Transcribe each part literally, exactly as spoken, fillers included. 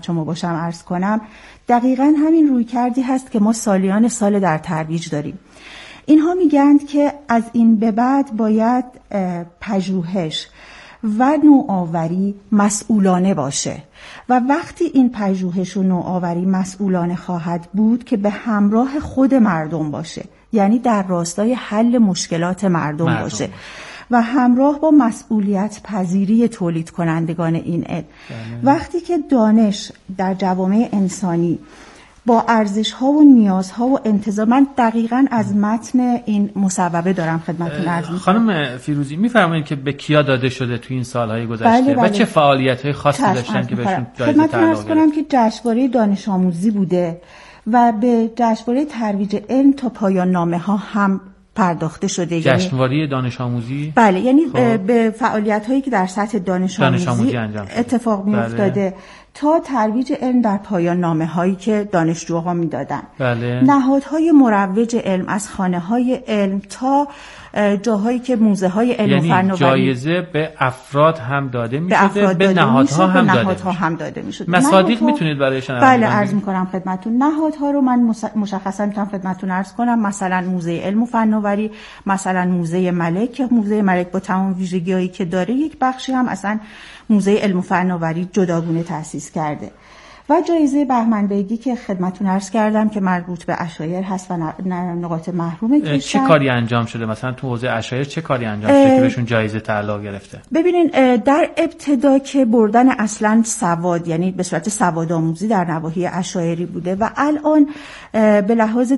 شما باشم عرض کنم، دقیقاً همین رویکردی هست که ما سالیان سال در ترویج داریم. اینها میگند که از این به بعد باید پژوهش و نوآوری مسئولانه باشه و وقتی این پژوهش و نوآوری مسئولانه خواهد بود که به همراه خود مردم باشه، یعنی در راستای حل مشکلات مردم, مردم باشه و همراه با مسئولیت پذیری تولید کنندگان این علم. وقتی که دانش در جوامع انسانی با ارزش‌ها و نیازها و انتظار، من دقیقاً از متن این مصوبه دارم خدمتتون عرض می‌کنم. خانم فیروزی می‌فرمایید که به کیا داده شده تو این سال‌های گذشته؟ بله بله. و چه فعالیت‌های خاصی داشتن که بهشون جایزه تعلق گرفت؟ کنم که جشنواره دانش آموزی بوده و به جشنواره ترویج علم تا پایان نامه‌ها هم پرداخته شده. جشنواره دانش آموزی؟ بله، یعنی خب. به فعالیت‌هایی که در سطح دانش, دانش آموزی اتفاق می‌افتاده بله. تا ترویج علم در پایان نامه‌هایی که دانشجوها میدادن. بله. نهادهای مروج علم از خانه‌های علم تا جاهایی که موزه‌های علم یعنی و فناوری، جایزه به افراد هم داده می‌شده، به, به نهادها هم داده نهادها هم داده می‌شد. مصادیق میتونید برایشان بله عرض می‌کنم خدمتتون. نهادها رو من مشخصا می‌تونم خدمتتون عرض کنم، مثلا موزه علم و فناوری، مثلا موزه ملک که موزه ملک با تمام ویژگی‌هایی که داره یک بخشی هم اصلا موزه علم و فناوری جداگونه تأسیس کرده. و جایزه بهمن بیگی که خدمتتون عرض کردم که مربوط به عشایر هست و نقاط محروم کشور. چه کاری انجام شده؟ مثلا تو حوزه عشایر چه کاری انجام شده که بهشون جایزه تعلق گرفته؟ ببینین در ابتدا که بردن اصلا سواد، یعنی به صورت سواد آموزی در نواحی عشایری بوده و الان به لحاظ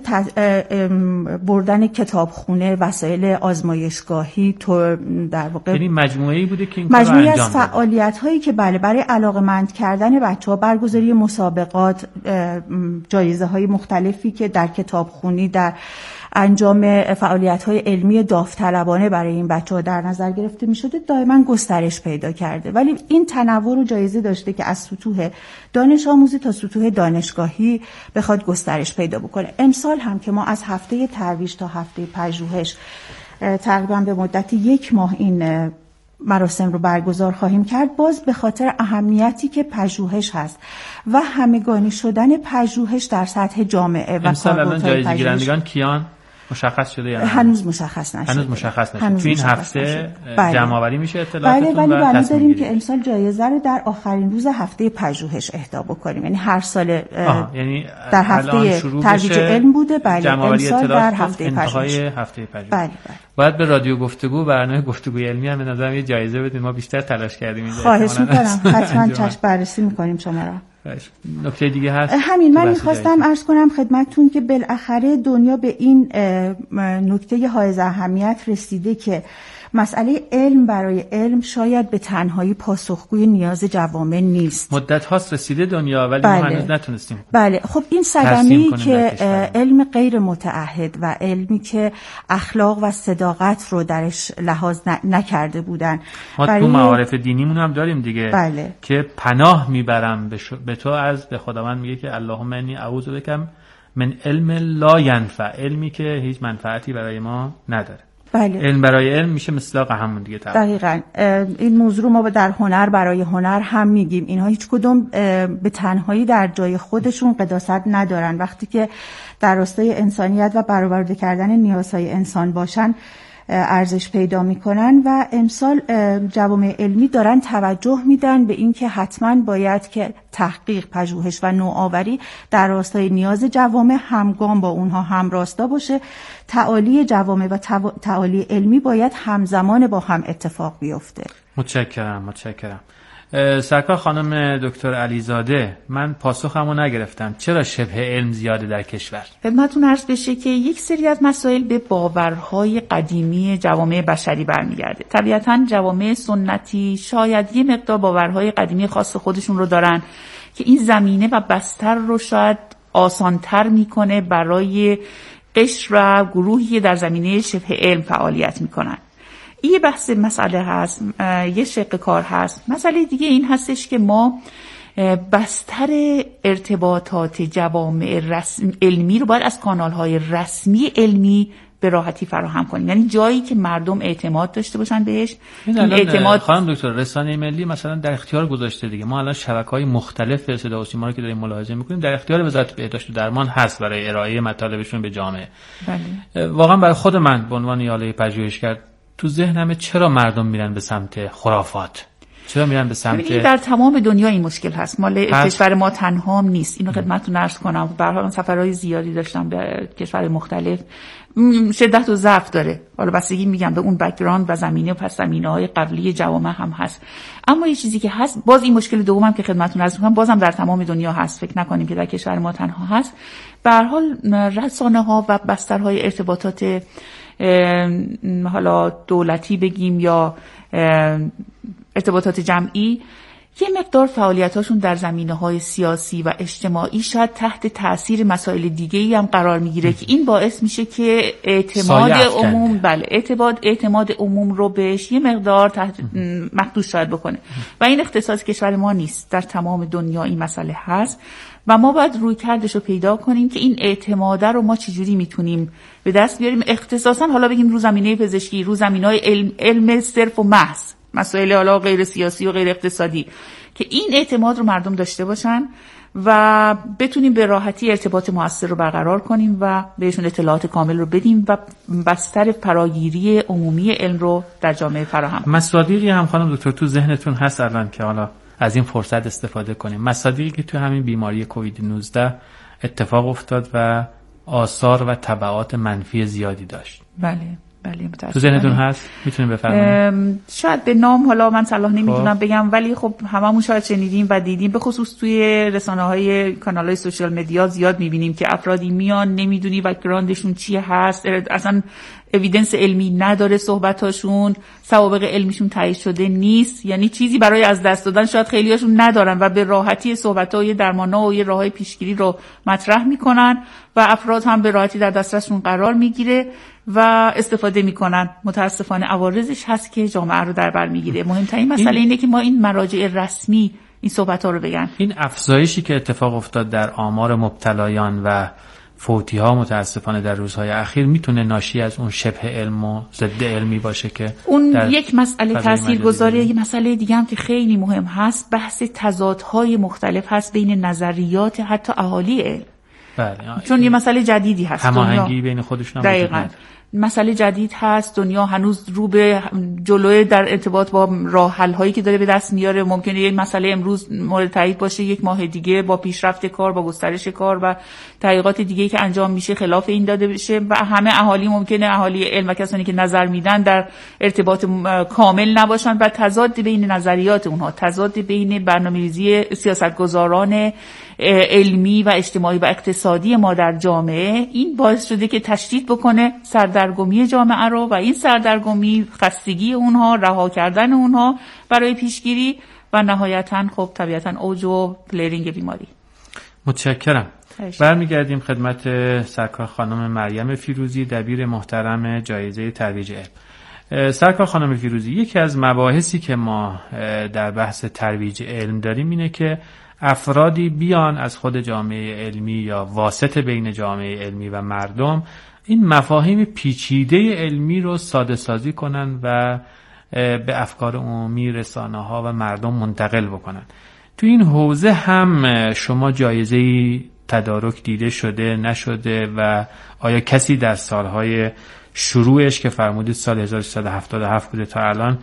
بردن کتابخونه، وسایل آزمایشگاهی، تو در واقع یعنی مجموعه‌ای بوده که این کارو انجام داده. مجموعه از فعالیت‌هایی که بله برای علاقه‌مند کردن بچه‌ها، برگزاری مسابقات، جایزه های مختلفی که در کتابخونی، در انجام فعالیت های علمی داوطلبانه برای این بچه ها در نظر گرفته می شده، دائما گسترش پیدا کرده. ولی این تنوع و جایزه داشته که از سطوح دانش آموزی تا سطوح دانشگاهی بخواد گسترش پیدا بکنه. امسال هم که ما از هفته ترویج تا هفته پژوهش تقریبا به مدت یک ماه این مراسم رو برگزار خواهیم کرد، باز به خاطر اهمیتی که پژوهش هست و همگانی شدن پژوهش در سطح جامعه و کاربردهای جایزه گیرندگان کیان مشخص شده یا هنوز مشخص نشده؟ هنوز مشخص نشده. تو این هفته جمع آوری میشه اطلاعاتتون بله، و تصمیم داریم که امسال جایزه رو در آخرین روز هفته پژوهش اهدا بکنیم. یعنی هر سال یعنی در هفته ترویج علم بوده، بله امسال در هفته پژوهش. هفته پژوهش. بله بله. باید به رادیو گفتگو، برنامه گفتگوی علمی هم به نظرم یه جایزه بدید. ما بیشتر تلاش کردیم اینجا. خواهش می‌کنم. حتما چشم بررسی می‌کنیم شما را. نکته دیگه هست؟ همین، من میخواستم عرض کنم خدمتتون که بالاخره دنیا به این نکته حائز اهمیت رسیده که مسئله علم برای علم شاید به تنهایی پاسخگوی نیاز جوامع نیست. مدت هاست رسیده دنیا ولی بله. ما هنوز نتونستیم. بله، خب این صدمه‌ای که علم غیر متعهد و علمی که اخلاق و صداقت رو درش لحاظ نکرده بودن، ما برای... تو معارف دینیمون هم داریم دیگه. بله. که پناه میبرم به, ش... به تو از به خداوند میگه که اللهم انی اعوذ بک من علم لا ینفع، علمی که هیچ منفعتی برای ما نداره. بله. علم برای علم میشه مصداق همون دیگه. دقیقاً این موضوع ما در هنر برای هنر هم میگیم، اینها هیچ کدوم به تنهایی در جای خودشون قداست ندارن. وقتی که در راستای انسانیت و برآورده کردن نیازهای انسان باشن ارزش پیدا میکنن و امسال جوامع علمی دارن توجه میدن به این که حتما باید که تحقیق، پژوهش و نوآوری در راستای نیاز جوامع همگام با اونها همراستا باشه. تعالی جوامع و تعالی علمی باید همزمان با هم اتفاق بیفته. متشکرم متشکرم. سرکار خانم دکتر علیزاده، من پاسخمو نگرفتم، چرا شبه علم زیاده در کشور؟ خدمتتون عرض بشه که یک سری از مسائل به باورهای قدیمی جوامع بشری برمیگرده. طبیعتاً جوامع سنتی شاید یه مقدار باورهای قدیمی خاص خودشون رو دارن که این زمینه و بستر رو شاید آسانتر میکنه برای قشر و گروهی در زمینه شبه علم فعالیت میکنن. یه بحث مسئله هست، یه شق کار هست. مسئله دیگه این هستش که ما بستر ارتباطات جوامع رسم علمی رو باید از کانال‌های رسمی علمی به راحتی فراهم کنیم. یعنی جایی که مردم اعتماد داشته باشن بهش. این اعتماد خانم دکتر رسانه ملی مثلا در اختیار گذاشته دیگه. ما الان شبکه‌های مختلف صدا و سیما رو که داریم ملاحظه می‌کنیم در اختیار وزارت بهداشت و درمان هست برای ارائه مطالبشون به جامعه. بله. واقعا برای خود من به عنوان یاله پژوهشگر تو ذهنم چرا مردم میرن به سمت خرافات؟ چرا میرن به سمت این در تمام دنیا این مشکل هست، مال کشور ما تنها هم نیست. اینو خدمتتون عرض کنم، به هر حال سفرهای زیادی داشتم به کشور مختلف. شدت و ضعف داره، حالا بستگی میگم به اون بک‌گراند و زمینه و پس زمینه‌های قبلی جوامع هم هست. اما یه چیزی که هست، باز این مشکل دومم که خدمتتون عرض می‌کنم بازم در تمام دنیا هست، فکر نکنیم که در کشور ما تنها هست. به هر حال رسانه‌ها و بسترهای ارتباطات حالا دولتی بگیم یا ارتباطات جمعی یه مقدار فعالیتاشون در زمینه‌های سیاسی و اجتماعی شاید تحت تأثیر مسائل دیگه‌ای هم قرار میگیره که این باعث میشه که اعتماد عموم بله اعتماد اعتماد عموم رو بهش یه مقدار تحت مخدوش شاید بکنه و این اختصاص کشور ما نیست، در تمام دنیا این مسئله هست و ما باید رویکردش رو پیدا کنیم که این اعتماد رو ما چجوری میتونیم به دست بیاریم، اختصاصا حالا بگیم رو زمینه پزشکی، رو زمینه‌های علم, علم صرف و محض، مسائل حالا غیر سیاسی و غیر اقتصادی، که این اعتماد رو مردم داشته باشن و بتونیم به راحتی ارتباط مؤثر رو برقرار کنیم و بهشون اطلاعات کامل رو بدیم و بستر فراگیری عمومی علم رو در جامعه فراهم کنیم. مصادیقی هم خانم دکتر تو ذهنتون هست الان که حالا از این فرصت استفاده کنیم؟ مصادیقی که تو همین بیماری کووید نوزده اتفاق افتاد و آثار و تبعات منفی زیادی داشت. بله بله تو ذهنتون هست؟ میتونیم بفرمایید؟ شاید به نام حالا من صلاح نمیدونم بگم، ولی خب هممون شاید شنیدیم و دیدیم، به خصوص توی رسانه‌های کانال‌های سوشال مدیا زیاد میبینیم که افرادی میان نمیدونی بک‌گراندشون چیه هست، اصلا اوییدنس علمی نداره صحبتاشون، سوابق علمیشون تایید شده نیست، یعنی چیزی برای از دست دادن شاید خیلیاشون ندارن و به راحتی صحبت‌های درمان‌ها و یه راههای پیشگیری رو مطرح میکنن و افراد هم به راحتی در دسترسشون قرار میگیره و استفاده میکنن. متاسفانه عوارضش هست که جامعه رو در بر میگیره. مهمترین مسئله اینه که ما این مراجع رسمی این صحبت‌ها رو بگن. این افزایشی که اتفاق افتاد در آمار مبتلایان و فوتی ها متاسفانه در روزهای اخیر میتونه ناشی از اون شبه علم و ضد علمی باشه که اون یک مسئله تاثیرگذاره. یک مسئله دیگه هم که خیلی مهم هست بحث تضادهای مختلف هست بین نظریات حتی اهالی علم. بله. چون یه مسئله جدیدی هست، هماهنگی بین خودشون هم دقیقاً مسئله جدید هست، دنیا هنوز رو به جلوی در ارتباط با راه حل هایی که داره به دست میاره. ممکنه یک مسئله امروز مورد تایید باشه، یک ماه دیگه با پیشرفت کار، با گسترش کار و تحقیقات دیگه‌ای که انجام میشه خلاف این داده بشه و همه اهالی ممکنه اهالی علم و کسانی که نظر میدن در ارتباط کامل نباشن و تضاد بین نظریات اونها، تضاد بین برنامه‌ریزی سیاستگزاران علمی و اجتماعی و اقتصادی ما در جامعه، این باعث شده که تشدید بکنه سردرگمی جامعه رو و این سردرگمی، خستگی اونها، رها کردن اونها برای پیشگیری و نهایتاً خب طبیعتاً اوج و فلرینگ بیماری. متشکرم. برمیگردیم خدمت سرکار خانم مریم فیروزی، دبیر محترم جایزه ترویج علم. سرکار خانم فیروزی، یکی از مباحثی که ما در بحث ترویج علم داریم اینه که افرادی بیان از خود جامعه علمی یا واسطه بین جامعه علمی و مردم این مفاهیم پیچیده علمی رو ساده سازی کنن و به افکار عمومی رسانه‌ها و مردم منتقل بکنن. تو این حوزه هم شما جایزه‌ای تدارک دیده شده نشده و آیا کسی در سالهای شروعش که فرمودید سال هزار و سیصد و هفتاد و هفت بوده تا الان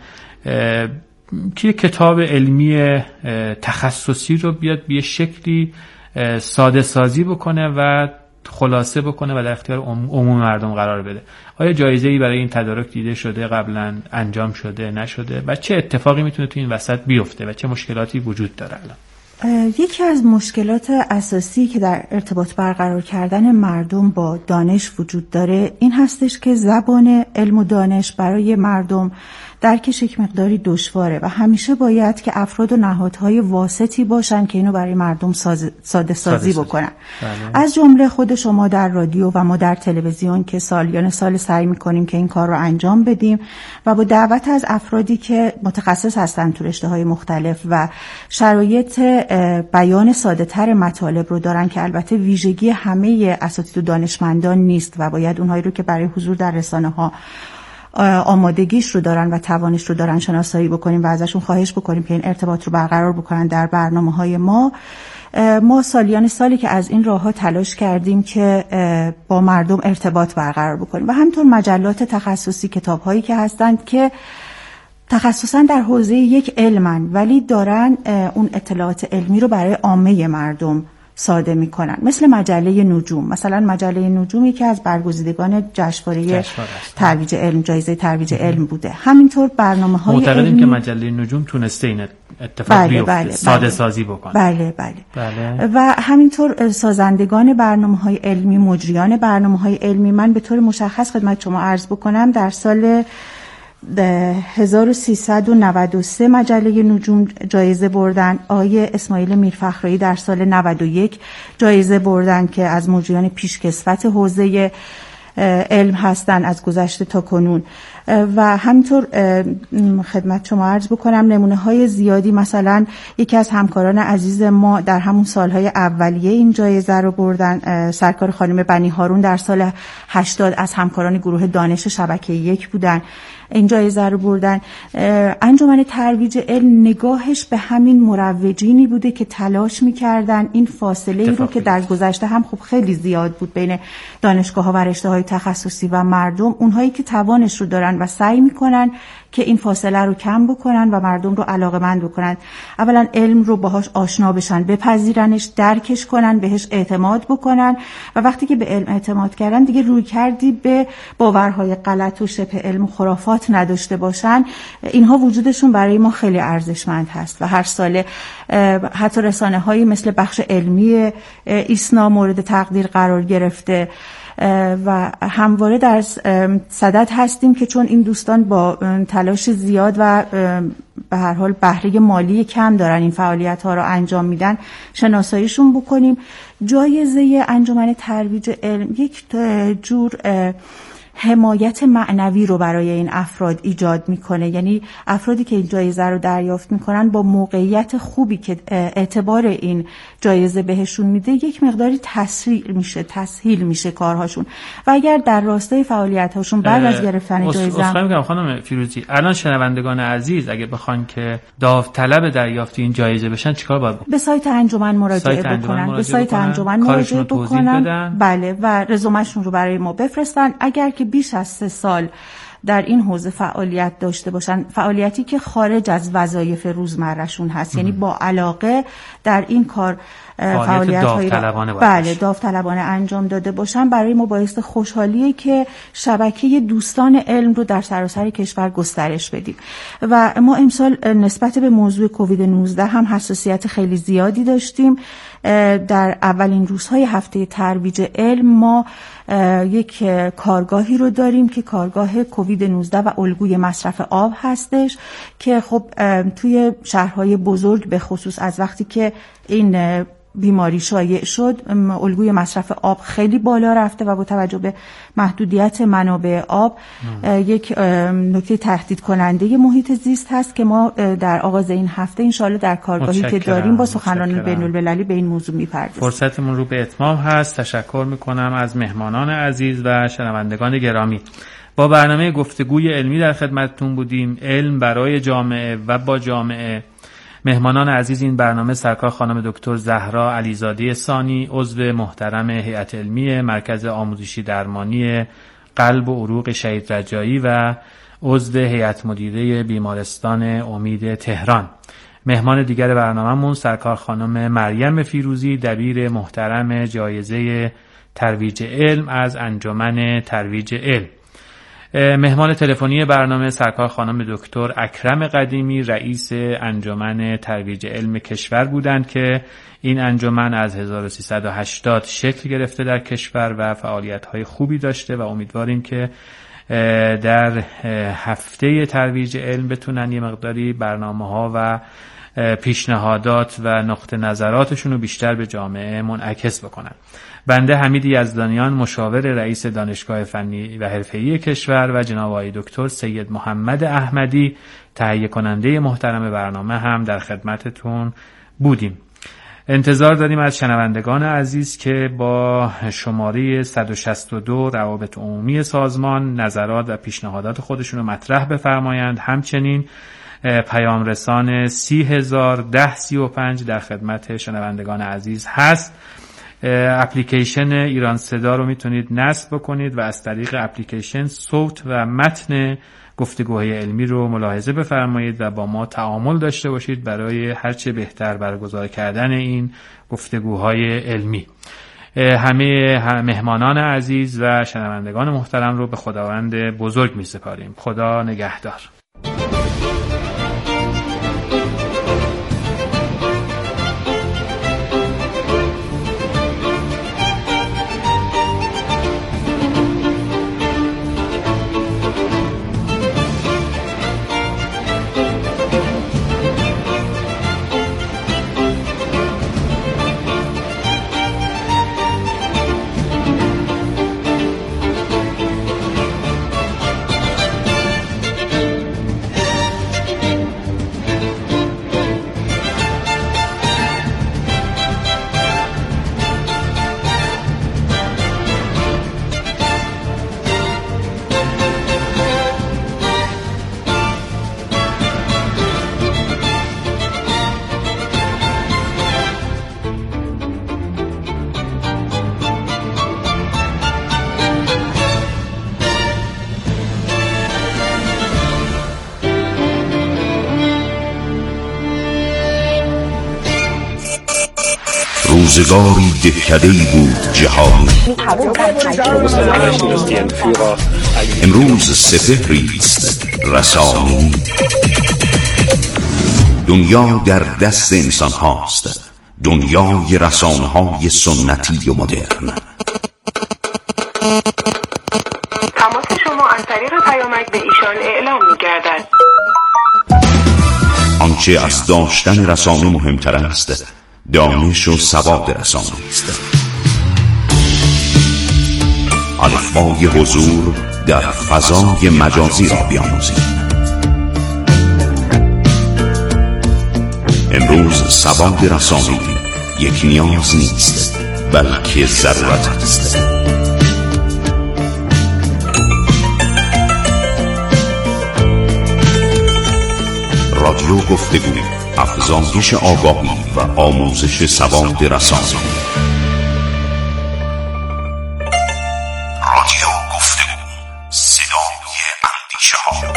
که کتاب علمی تخصصی رو بیاد به شکلی ساده سازی بکنه و خلاصه بکنه و در اختیار عموم مردم قرار بده؟ آیا جایزه‌ای برای این تدارک دیده شده، قبلا انجام شده نشده و چه اتفاقی میتونه تو این وسط بیفته و چه مشکلاتی وجود داره الان؟ یکی از مشکلات اساسی که در ارتباط برقرار کردن مردم با دانش وجود داره این هستش که زبان علم و دانش برای مردم درکش یک مقداری دشواره و همیشه باید که افراد و نهادهای واسطی باشن که اینو برای مردم ساز... ساده سازی بکنن. بله. از جمله خود شما در رادیو و ما در تلویزیون که سالیان سال سعی میکنیم که این کار رو انجام بدیم و با دعوت از افرادی که متخصص هستن تو رشته‌های مختلف و شرایط بیان ساده تر مطالب رو دارن که البته ویژگی همه اساتید و دانشمندان نیست و باید اونهایی رو که برای حضور در رسانه ها آمادگیش رو دارن و توانش رو دارن شناسایی بکنیم و ازشون خواهش بکنیم که این ارتباط رو برقرار بکنن در برنامه‌های ما. ما سالیان سالی که از این راه‌ها تلاش کردیم که با مردم ارتباط برقرار بکنیم و همینطور مجلات تخصصی، کتاب‌هایی که هستند که تخصصاً در حوزه یک علمن ولی دارن اون اطلاعات علمی رو برای عامه مردم صادر میکنن، مثل مجله نجوم. مثلا مجله نجومی که از برگزیدگان جشنواره ترویج علم، جایزه ترویج علم بوده. همینطور برنامه‌های معتقدیم علمی که مجله نجوم تونسته این اتفاق بله بیفته، بله ساده بله سازی بکنه. بله بله. بله. و همینطور سازندگان برنامه‌های علمی، مجریان برنامه‌های علمی، من به طور مشخص خدمت شما عرض بکنم در سال هزار و سیصد و نود و سه مجله نجوم جایزه بردن. آقای اسماعیل میرفخرایی در سال نود و یک جایزه بردن که از مجریان پیشکسوت حوزه علم هستن از گذشته تا کنون. و همینطور خدمت شما عرض بکنم نمونه های زیادی، مثلا یکی از همکاران عزیز ما در همون سالهای اولیه این جایزه رو بردن، سرکار خانم بنی هارون در سال هشتاد از همکاران گروه دانش شبکه یک بودن، این جایزه رو بردن. انجمن ترویج علم نگاهش به همین مروجینی بوده که تلاش می‌کردن این فاصله ای رو که در گذشته هم خب خیلی زیاد بود بین دانشگاه‌ها و رشته‌های تخصصی و مردم، اونهایی که توانش رو دارن و سعی می‌کنن که این فاصله رو کم بکنن و مردم رو علاقه‌مند بکنن، اولا علم رو باهاش آشنا بشن، بپذیرنش، درکش کنن، بهش اعتماد بکنن و وقتی که به علم اعتماد کردن دیگه روی کردی به باورهای غلط و شبه علم و خرافات نداشته باشن. اینها وجودشون برای ما خیلی ارزشمند هست و هر ساله حتی رسانه‌هایی مثل بخش علمی ایسنا مورد تقدیر قرار گرفته و همواره در صدد هستیم که چون این دوستان با تلاش زیاد و به هر حال بهره مالی کم دارن این فعالیت ها رو انجام میدن شناساییشون بکنیم. جایزه انجمن ترویج علم یک جور حمایت معنوی رو برای این افراد ایجاد میکنه، یعنی افرادی که این جایزه رو دریافت میکنن با موقعیت خوبی که اعتبار این جایزه بهشون میده یک مقداری تسهیل میشه تسهیل میشه کارهاشون و اگر در راستای فعالیت هاشون بعد از گرفتن جایزه اصلا میگم خانم فیروزی الان شنوندگان عزیز اگه بخوان که داوطلب دریافت این جایزه بشن چیکار باید بکنن؟ به سایت انجمن مراجعه بکنن، به سایت انجمن مراجعه بکنن، بله، و رزومه‌شون رو برای ما بفرستن. اگر که بیش از سه سال در این حوزه فعالیت داشته باشن، فعالیتی که خارج از وظایف روزمرهشون هست، یعنی با علاقه در این کار فعالیت های بله داوطلبانه انجام داده باشن، برای ما باعث خوشحالیه که شبکه دوستان علم رو در سراسر کشور گسترش بدیم. و ما امسال نسبت به موضوع کووید نوزده هم حساسیت خیلی زیادی داشتیم. در اولین روزهای هفته ترویج علم ما یک کارگاهی رو داریم که کارگاه کووید نوزده و الگوی مصرف آب هستش که خب توی شهرهای بزرگ به خصوص از وقتی که این بیماری شایع شد الگوی مصرف آب خیلی بالا رفته و با توجه به محدودیت منابع آب ام. یک نکته تهدید کننده محیط زیست هست که ما در آغاز این هفته انشالله در کارگاهی که داریم با سخنرانی بین‌المللی به این موضوع می‌پردازیم. فرصتمون رو به اتمام هست. تشکر می‌کنم از مهمانان عزیز و شنوندگان گرامی. با برنامه گفتگوی علمی در خدمتتون بودیم، علم برای جامعه و با جامعه. مهمانان عزیز این برنامه سرکار خانم دکتر زهرا علیزاده ثانی، عضو محترم هیئت علمی مرکز آموزشی درمانی قلب و عروق شهید رجایی و عضو هیئت مدیره بیمارستان امید تهران. مهمان دیگر برنامه‌مون سرکار خانم مریم فیروزی، دبیر محترم جایزه ترویج علم از انجمن ترویج علم. مهمان تلفنی برنامه سرکار خانم دکتر اکرم قدیمی، رئیس انجمن ترویج علم کشور بودند که این انجمن از هزار و سیصد و هشتاد شکل گرفته در کشور و فعالیت‌های خوبی داشته و امیدواریم که در هفته ترویج علم بتونن یه مقداری برنامه‌ها و پیشنهادات و نقطه نظراتشون رو بیشتر به جامعه منعکس بکنن. بنده حمید یزدانیان، مشاور رئیس دانشگاه فنی و حرفه‌ای کشور و جناب آقای دکتر سید محمد احمدی، تهیه کننده محترم برنامه هم در خدمتتون بودیم. انتظار داریم از شنوندگان عزیز که با شماره صد و شصت و دو روابط عمومی سازمان نظرات و پیشنهادات خودشون رو مطرح بفرمایند. همچنین پیام رسان سی هزار ده سی و پنج در خدمت شنوندگان عزیز هست. اپلیکیشن ایران صدا رو میتونید نصب بکنید و از طریق اپلیکیشن صوت و متن گفتگوهای علمی رو ملاحظه بفرمایید و با ما تعامل داشته باشید برای هرچه بهتر برگزار کردن این گفتگوهای علمی. همه مهمانان عزیز و شنوندگان محترم رو به خداوند بزرگ می سپاریم. خدا نگهدار. روزگاری دهکده‌ای بود جهان، امروز سپهری است رسانی. دنیا در دست انسان هاست، دنیای رسانه های سنتی و مدرن. تماس شما از طریق پیامک به ایشان اعلام می‌گردد. آنچه از داشتن رسانه مهمتر است، دانش و سواد رسانه است. الفبای حضور در فضای مجازی را بیاموزید. امروز سواد رسانه یک نیاز نیست، بلکه ضرورت است. رادیو گفتگو، افزایش آگاهی و آموزش سواد رسانه. رادیو گفتگو، صدای اندیشه ها.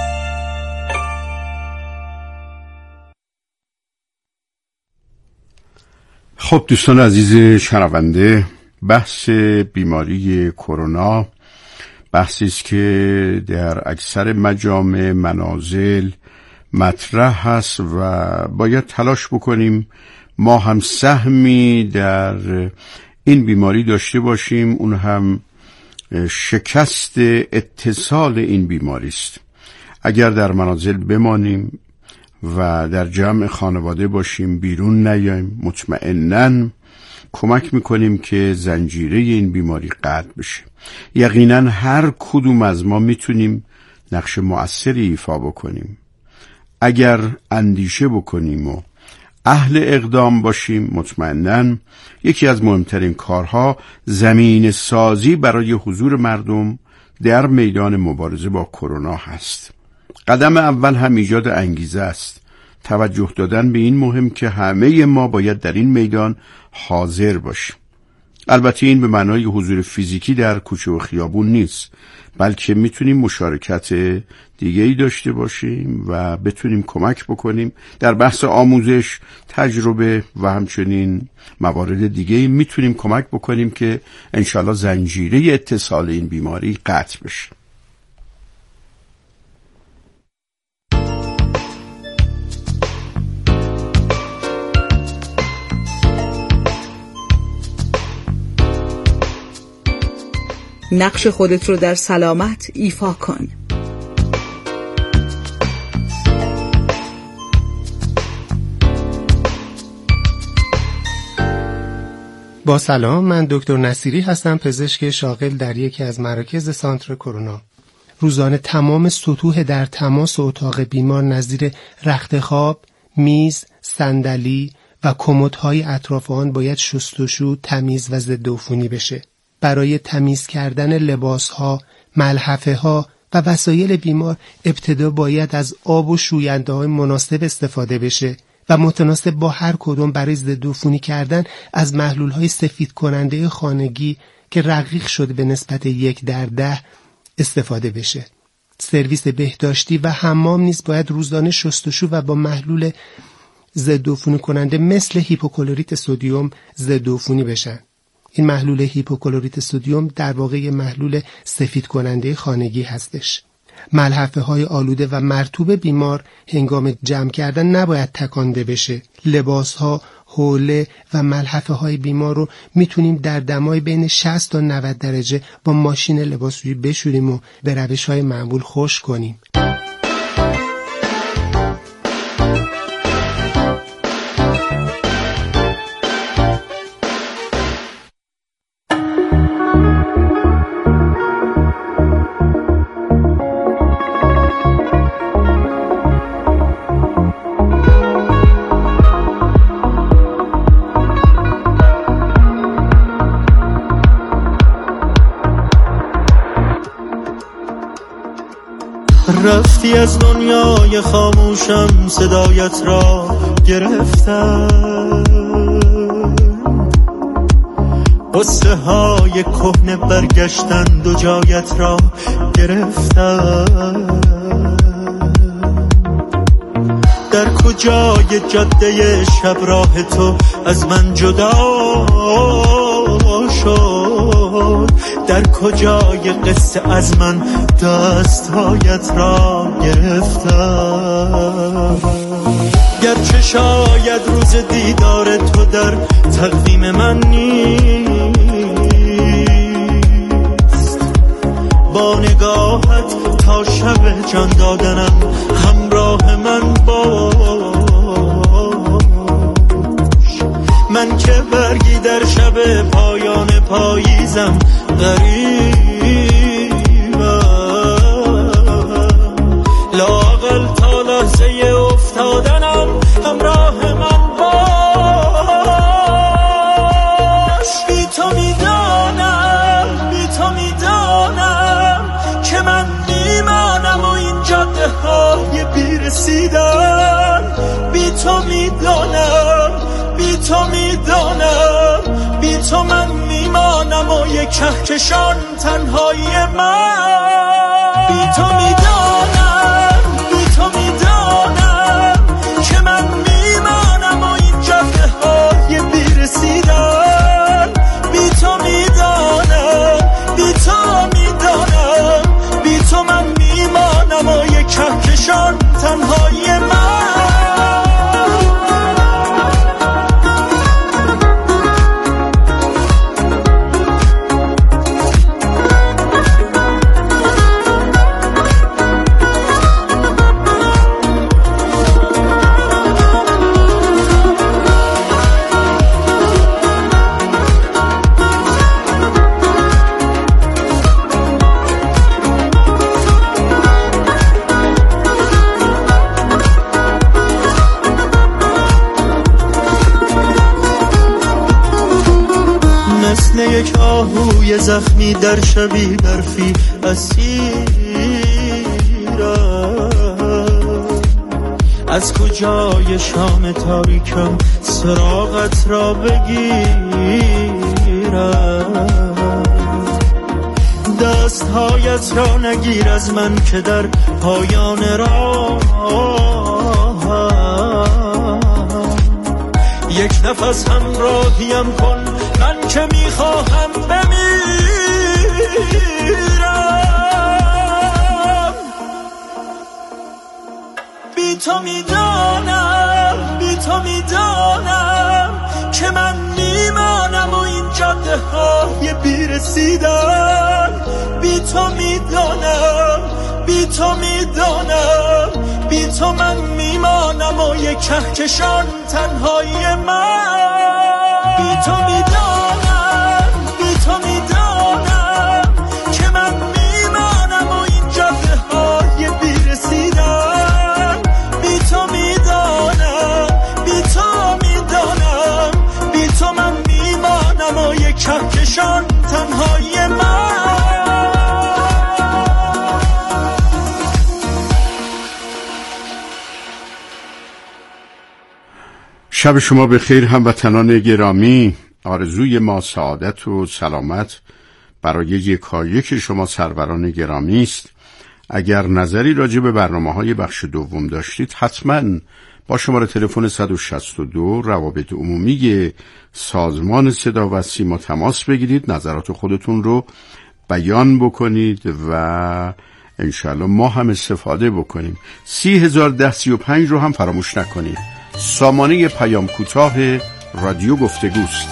خب دوستان عزیز شنونده، بحث بیماری کرونا بحثی است که در اکثر مجامع منازل مطرح هست و باید تلاش بکنیم ما هم سهمی در این بیماری داشته باشیم. اون هم شکست اتصال این بیماری است. اگر در منازل بمانیم و در جمع خانواده باشیم، بیرون نیاییم، مطمئناً کمک میکنیم که زنجیره این بیماری قطع بشه. یقیناً هر کدوم از ما میتونیم نقش مؤثری ایفا بکنیم. اگر اندیشه بکنیم و اهل اقدام باشیم، مطمئناً یکی از مهمترین کارها زمین سازی برای حضور مردم در میدان مبارزه با کرونا هست. قدم اول هم ایجاد انگیزه است. توجه دادن به این مهم که همه ما باید در این میدان حاضر باشیم. البته این به معنای حضور فیزیکی در کوچه و خیابون نیست، بلکه میتونیم مشارکت دیگه‌ای داشته باشیم و بتونیم کمک بکنیم در بحث آموزش، تجربه و همچنین موارد دیگه‌ای میتونیم کمک بکنیم که انشالله زنجیره اتصال این بیماری قطع بشه. نقش خودت رو در سلامت ایفا کن. با سلام، من دکتر نصیری هستم، پزشک شاغل در یکی از مراکز سانتر کرونا. روزانه تمام سطوح در تماس اتاق بیمار نظیر رخت خواب، میز، صندلی و کمدهای اطراف آن باید شستشو، تمیز و ضد عفونی بشه. برای تمیز کردن لباسها، ملحفه ها و وسایل بیمار ابتدا باید از آب و شوینده های مناسب استفاده بشه و متناسب با هر کدوم برای ضد عفونی کردن از محلول های سفید کننده خانگی که رقیق شده به نسبت یک در ده استفاده بشه. سرویس بهداشتی و حمام نیز باید روزانه شستشو و با محلول ضد عفونی کننده مثل هیپوکلوریت سدیم ضد عفونی بشن. این محلول هیپوکلوریت سدیم در واقع محلول سفید کننده خانگی هستش. ملحفه های آلوده و مرطوب بیمار هنگام جمع کردن نباید تکانده بشه. لباس ها، حوله و ملحفه های بیمار رو میتونیم در دمای بین شصت تا نود درجه با ماشین لباسشویی بشوریم و به روش های معمول خشک کنیم. رفتی از دنیای خاموشم، صدایت را گرفتم، قصه های کهنه برگشتند و جایت را گرفتم. در کجای جاده شب راه تو از من جدا شد؟ در کجای قصه از من دستهایت را گرفتم؟ گرچه شاید روز دیدار تو در تقویم من نیست، با نگاهت تا شب جان دادنم همراه من باش. من که برگی در شب پایان پاییزم غریبم، لااقل تا لحظه افتادنم همراه من باش. بی تو میدانم، بی تو میدانم که من میمانم و این جاده های بیرسیدن. بی تو میدانم، بی تو میدانم، بی تو من میمانم و یک کهکشان تنهایی من. بی تو میدانم، بی تو میدانم که من میمانم و این جاده های بیرسیدن. بی تو میدانم، بی تو میدانم، بی تو من میمانم و یک کهکشان تنهایی من. یک آهوی زخمی در شبی برفی اسیرم، از کجای شام تاریکم سراغت را بگیرم. دستهایت را نگیر از من که در پایان راه یک نفس همراهیم کن، من که میخواهم بمیرم. بی تو میدانم، بی تو میدانم که من میمانم و این جاده های بیرسیدن. بی تو میدانم، بی تو میدانم، بی تو من میمانم و یک کهکشان تنهایی من. بی تو میدانم، بی تو میدانم که من میمانم و این جاده های بیرسیدن. بی تو میدانم، بی تو میدانم، کهکشان تنهای من. شب شما بخیر هموطنان گرامی. آرزوی ما سعادت و سلامت برای یکایک شما سروران گرامی است. اگر نظری راجع به برنامه‌های بخش دوم داشتید حتما با شماره تلفن صد و شصت و دو روابط عمومی سازمان صدا و سیما تماس بگیرید، نظرات خودتون رو بیان بکنید و انشالله ما هم استفاده بکنیم. سی هزار ده سی و پنج رو هم فراموش نکنید. سامانه پیام کوتاه رادیو گفتگوست.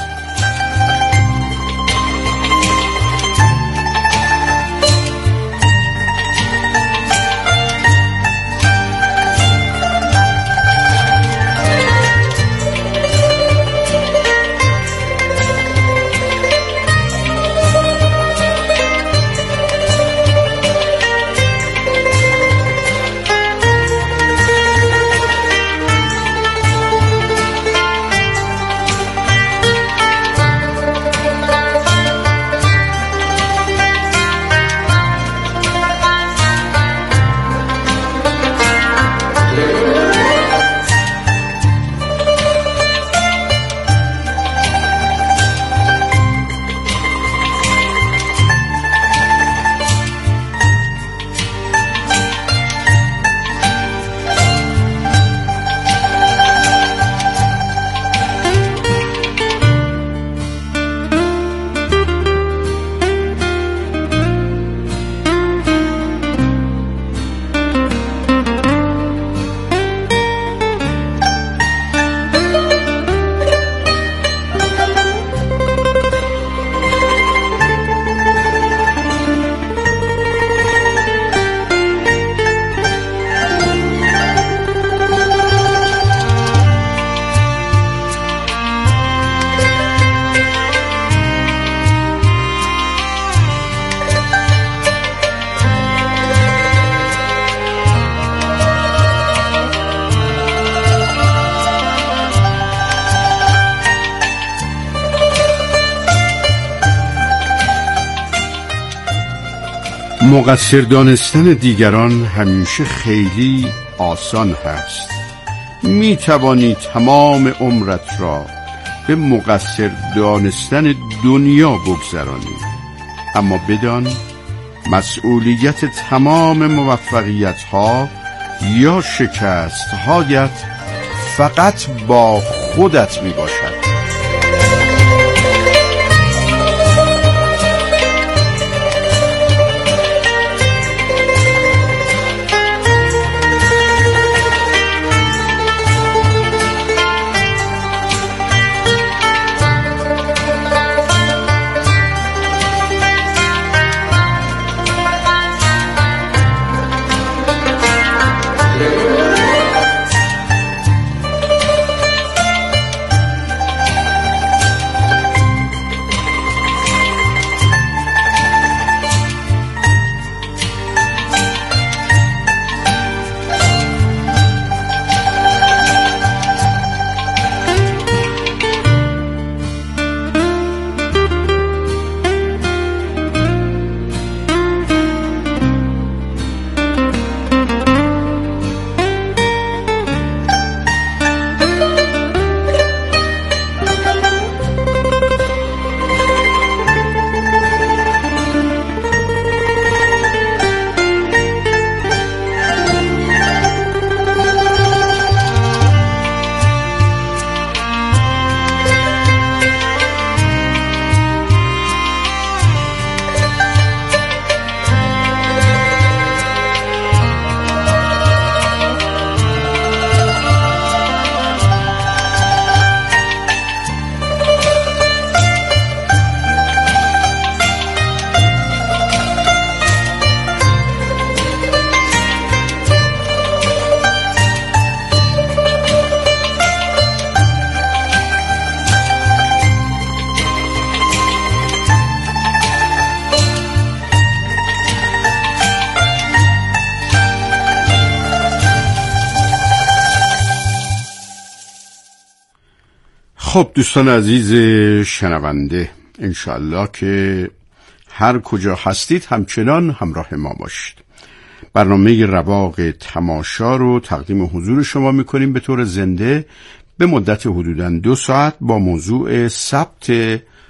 مقصر دانستن دیگران همیشه خیلی آسان هست. می توانی تمام عمرت را به مقصر دانستن دنیا بگذرانی، اما بدان مسئولیت تمام موفقیت ها یا شکست هایت فقط با خودت می باشد. خب دوستان عزیز شنونده، انشاءالله که هر کجا هستید همچنان همراه ما باشید. برنامه رواق تماشا رو تقدیم حضور شما میکنیم به طور زنده به مدت حدوداً دو ساعت با موضوع ثبت